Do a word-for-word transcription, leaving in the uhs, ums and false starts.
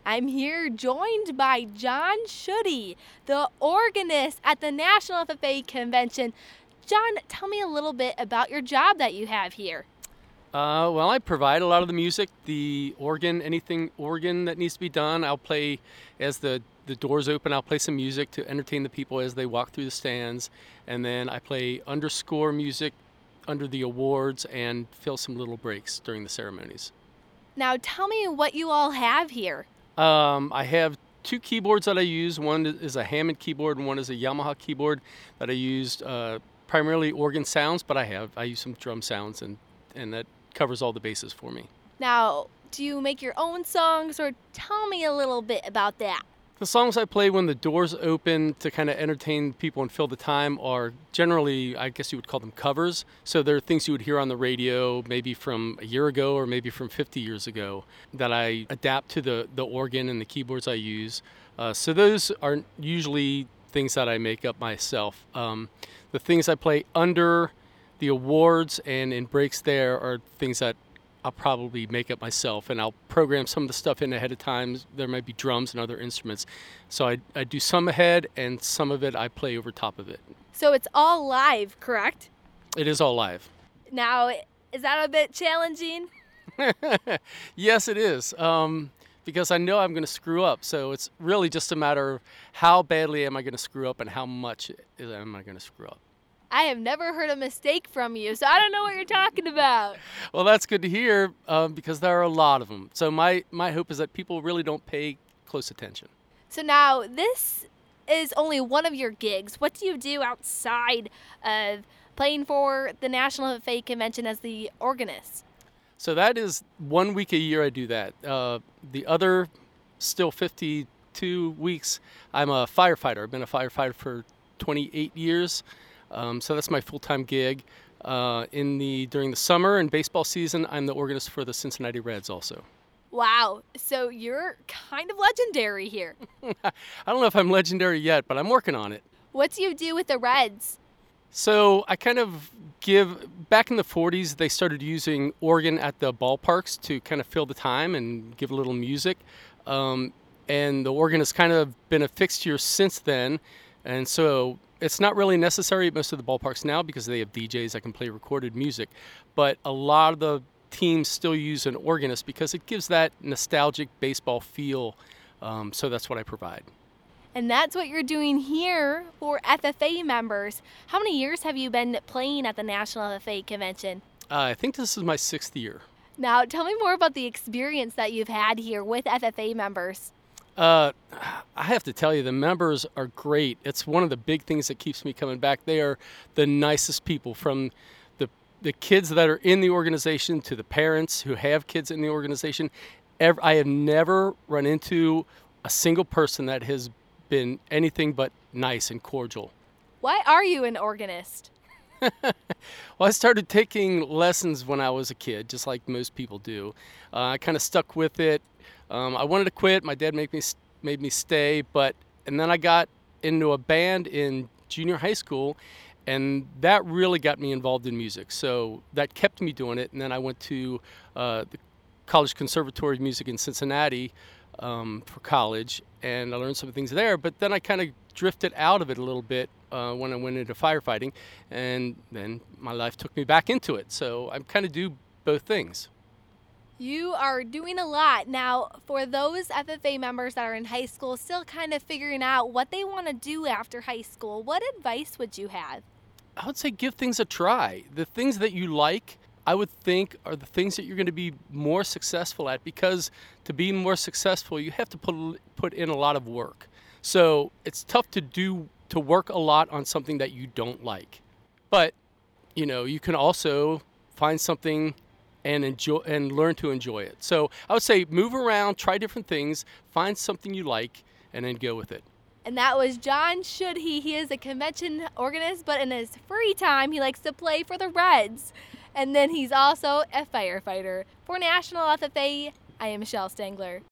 I'm here joined by John Schutte, the organist at the National F F A Convention. John, tell me a little bit about your job that you have here. Uh, well, I provide a lot of the music, the organ, anything organ that needs to be done. I'll play as the, the doors open. I'll play some music to entertain the people as they walk through the stands. And then I play underscore music under the awards and fill some little breaks during the ceremonies. Now tell me what you all have here. Um, I have two keyboards that I use. One is a Hammond keyboard and one is a Yamaha keyboard that I used uh, primarily organ sounds, but I have I use some drum sounds, and, and that covers all the bases for me. Now, do you make your own songs, or tell me a little bit about that? The songs I play when the doors open to kind of entertain people and fill the time are generally, I guess you would call them covers. So they're things you would hear on the radio maybe from a year ago or maybe from fifty years ago that I adapt to the, the organ and the keyboards I use. Uh, so those are usually things that I make up myself. Um, the things I play under the awards and in breaks there are things that I'll probably make up myself, and I'll program some of the stuff in ahead of time. There might be drums and other instruments. So I, I do some ahead, and some of it I play over top of it. So it's all live, correct? It is all live. Now, is that a bit challenging? Yes, it is, um, because I know I'm going to screw up. So it's really just a matter of how badly am I going to screw up and how much am I going to screw up. I have never heard a mistake from you, so I don't know what you're talking about. Well, that's good to hear um, because there are a lot of them. So my, my hope is that people really don't pay close attention. So now this is only one of your gigs. What do you do outside of playing for the National F F A Convention as the organist? So that is one week a year I do that. Uh, the other still fifty-two weeks, I'm a firefighter. I've been a firefighter for twenty-eight years. Um, so that's my full-time gig. Uh, in the during the summer and baseball season, I'm the organist for the Cincinnati Reds also. Wow, so you're kind of legendary here. I don't know if I'm legendary yet, but I'm working on it. What do you do with the Reds? So I kind of give, back in the forties, they started using organ at the ballparks to kind of fill the time and give a little music. Um, and the organ has kind of been a fixture since then. And so it's not really necessary at most of the ballparks now because they have D Js that can play recorded music. But a lot of the teams still use an organist because it gives that nostalgic baseball feel. Um, so that's what I provide. And that's what you're doing here for F F A members. How many years have you been playing at the National F F A Convention? Uh, I think this is my sixth year. Now, tell me more about the experience that you've had here with F F A members. Uh, I have to tell you, the members are great. It's one of the big things that keeps me coming back. They are the nicest people, from the the kids that are in the organization to the parents who have kids in the organization. Every, I have never run into a single person that has been anything but nice and cordial. Why are you an organist? Well, I started taking lessons when I was a kid, just like most people do. Uh, I kind of stuck with it. Um, I wanted to quit. My dad made me made me stay, but and then I got into a band in junior high school, and that really got me involved in music. So that kept me doing it. And then I went to uh, the College Conservatory of Music in Cincinnati um, for college, and I learned some things there. But then I kind of drifted out of it a little bit uh, when I went into firefighting, and then my life took me back into it. So I kind of do both things. You are doing a lot. Now, for those F F A members that are in high school still kind of figuring out what they want to do after high school, what advice would you have? I would say give things a try. The things that you like, I would think, are the things that you're going to be more successful at, because to be more successful, you have to put put in a lot of work. So it's tough to do to work a lot on something that you don't like. But, you know, you can also find something and enjoy and learn to enjoy it. So I would say move around, try different things, find something you like, and then go with it. And that was John Schutte. He is a convention organist, but in his free time, he likes to play for the Reds. And then he's also a firefighter. For National F F A, I am Michelle Stengler.